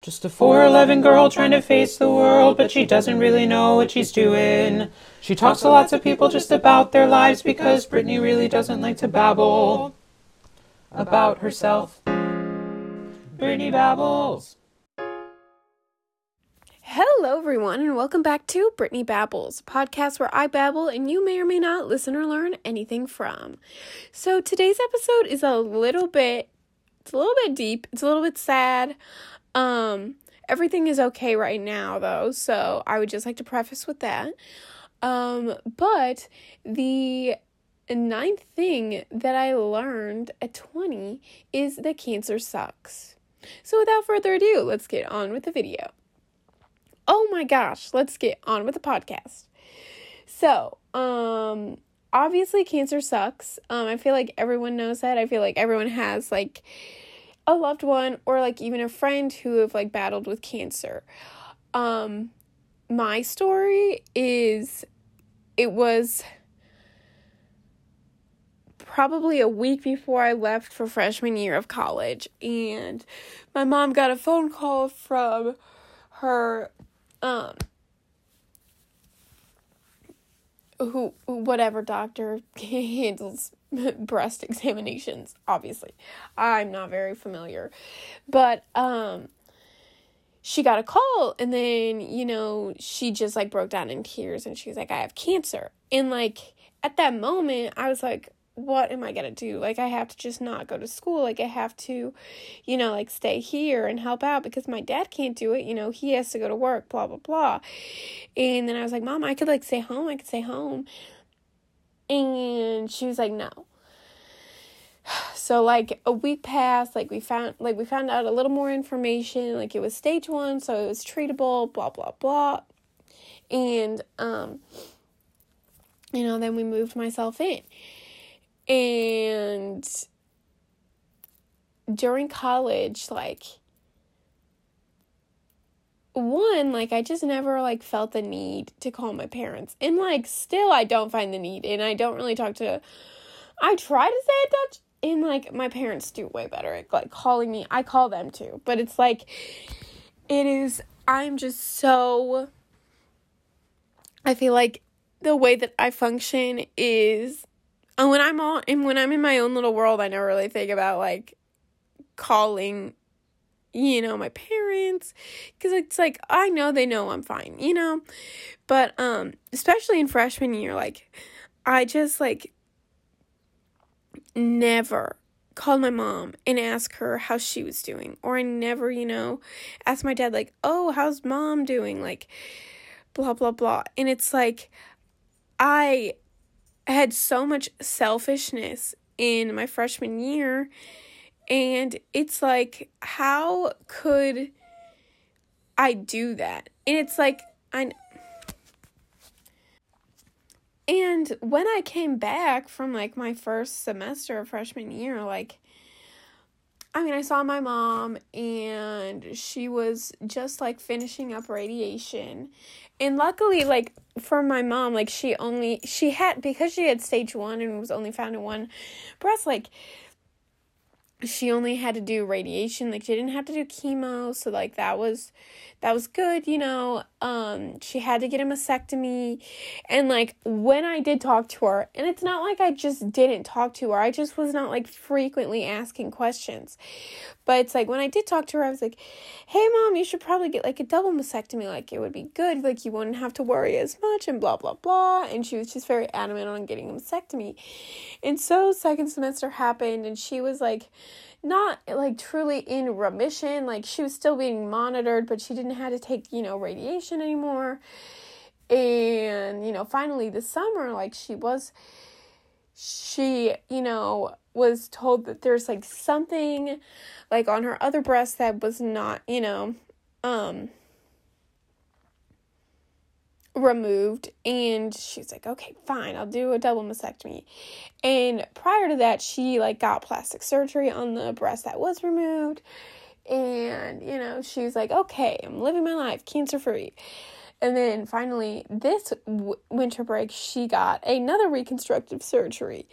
Just a 4'11" girl trying to face the world, but she doesn't really know what she's doing. She talks to lots of people just about their lives because Brittany really doesn't like to babble about herself. Brittany babbles. Hello, everyone, and welcome back to Brittany Babbles, a podcast where I babble and you may or may not listen or learn anything from. So today's episode is a little bit deep. It's a little bit sad. Everything is okay right now, though, so I would just like to preface with that. But the ninth thing that I learned at 20 is that cancer sucks. So without further ado, let's get on with the video. Oh my gosh, let's get on with the podcast. So, obviously cancer sucks. I feel like everyone knows that. I feel like everyone has, a loved one or, even a friend who have, battled with cancer. My story is, it was probably a week before I left for freshman year of college, and my mom got a phone call from her whatever doctor handles breast examinations, obviously. I'm not very familiar. But, she got a call, and then, she just, broke down in tears, and she was like, I have cancer. And, at that moment, I was like, what am I going to do? I have to just not go to school. I have to, stay here and help out because my dad can't do it. He has to go to work, blah, blah, blah. And then I was like, Mom, I could, stay home. I could stay home. And she was like, no. So, a week passed, we found out a little more information, it was stage 1, so it was treatable, blah, blah, blah. And, then we moved myself in. And during college, I just never, felt the need to call my parents. And, still I don't find the need. And I don't really I try to stay in touch. And, my parents do way better at, calling me. I call them, too. But it's, I'm just so, I feel like the way that I function is, when I'm in my own little world, I never really think about, calling, my parents, because it's, I know they know I'm fine, but, especially in freshman year, I just, never called my mom and asked her how she was doing, or I never, asked my dad, oh, how's mom doing, blah, blah, blah, and it's, I had so much selfishness in my freshman year, and it's how could I do that? And it's and when I came back from my first semester of freshman year, I saw my mom, and she was just finishing up radiation. And luckily, for my mom, she had, because she had stage 1 and was only found in one breast, she only had to do radiation, she didn't have to do chemo, so, that was good, she had to get a mastectomy, and, when I did talk to her, and it's not I just didn't talk to her, I just was not, frequently asking questions, but it's, when I did talk to her, I was like, hey, Mom, you should probably get, a double mastectomy, it would be good, you wouldn't have to worry as much, and blah, blah, blah, and she was just very adamant on getting a mastectomy, and so second semester happened, and she was, not, truly in remission, she was still being monitored, but she didn't have to take, radiation anymore, and, finally this summer, she was told that there's, something, on her other breast that was not, removed, and she's like, okay, fine, I'll do a double mastectomy. And prior to that, she got plastic surgery on the breast that was removed, and she's like, okay, I'm living my life cancer free. And then finally this winter break, she got another reconstructive surgery,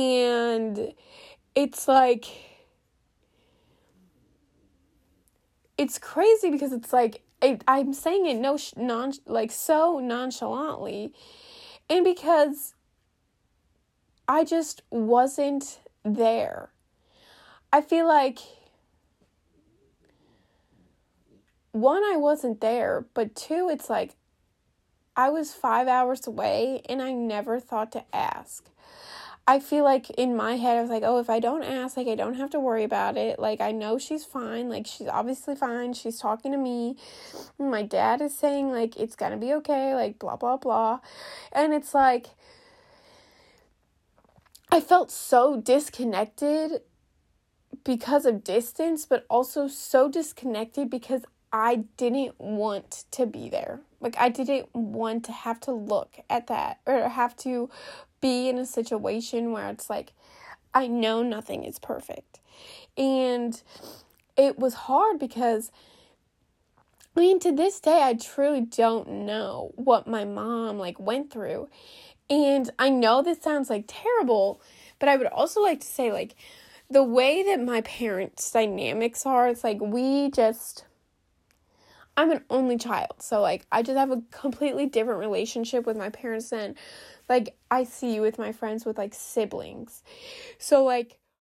and it's it's crazy because it's like, I'm saying it so nonchalantly, and because I just wasn't there. I feel like, one, I wasn't there, but two, it's like, I was 5 hours away, and I never thought to ask. I feel like in my head, I was like, oh, if I don't ask, like, I don't have to worry about it. Like, I know she's fine. Like, she's obviously fine. She's talking to me. My dad is saying, like, it's gonna be okay. Like, blah, blah, blah. And it's like, I felt so disconnected because of distance, but also so disconnected because I didn't want to be there. Like, I didn't want to have to look at that or have to be in a situation where it's like, I know nothing is perfect. And it was hard because, I mean, to this day, I truly don't know what my mom, like, went through. And I know this sounds, like, terrible, but I would also like to say, like, the way that my parents' dynamics are, it's like, I'm an only child, so, like, I just have a completely different relationship with my parents than, like, I see with my friends with, like, siblings. So, like,